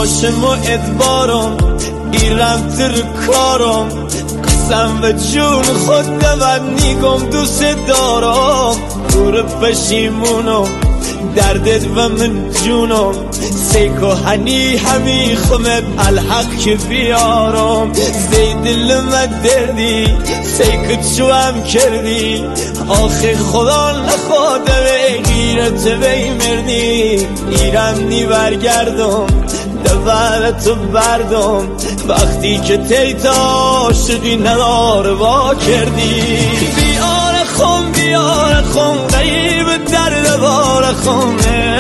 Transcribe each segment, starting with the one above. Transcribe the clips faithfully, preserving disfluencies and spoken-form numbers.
باشم و ادبارم ایرم تر کارم قسم و جون خود نود نیگم دوست دارم دور پشیمونم دردت و من جونم سیکو هنی همی خمت الحق که بیارم زید لمت دردی سیکو چو هم کردی آخه خدا نخواده غیرت بی مردی ایرم نی برگردم دورتو بردم وقتی که تیتا عاشقی نداره وا کردی بیار خون بیار خون غیب درد بار خون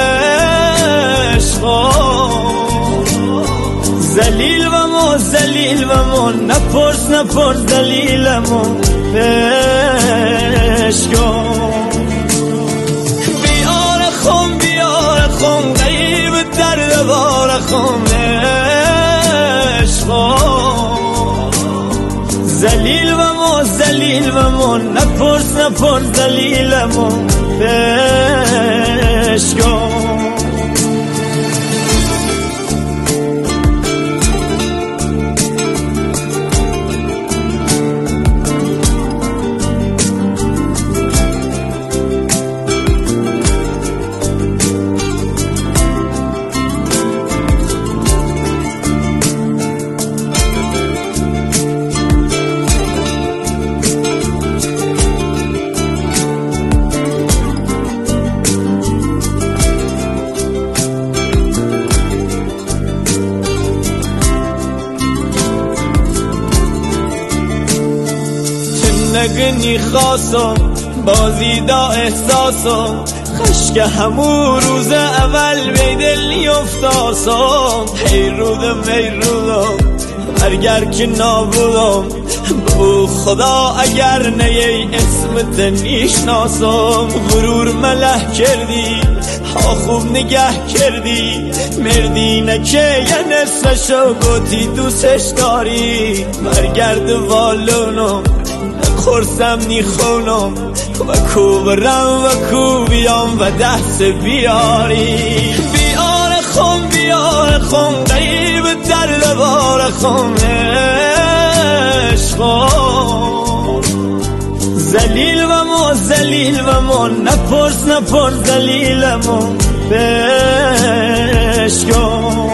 عشقم زلیل و ما زلیل و ما نپرس نپرس دلیلمو عشقم بیار خون بیار خون غیب درد بار خون عشقم زلیل و ما زلیل و ما نپرس نپرس دلیلمو عشقم نگنی خواستم بازی دا احساسم خشک همون روز اول بی دل نیفتاسم هی رودم هی رودم برگر که نابودم بو خدا اگر نیه اسمت نیشناسم غرور مله کردی ها خوب نگه کردی مردی نکه یه نصفشو گوتی دوستش داری برگرد والونم خورسم نی خونم و کوبرم و کوبیام و دست بیاری بیار خون بیار خون غیب درد بار خون عشقم زلیل و ما زلیل و ما نپرس نپرس دلیلمو عشقم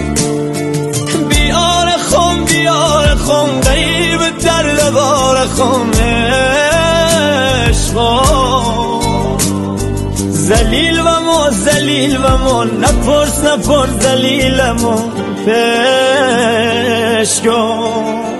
بیار خون بیار خون غیب درد بار خون عشقم زلیل و ما زلیل و ما نپرس نپرس دلیلمو عشقم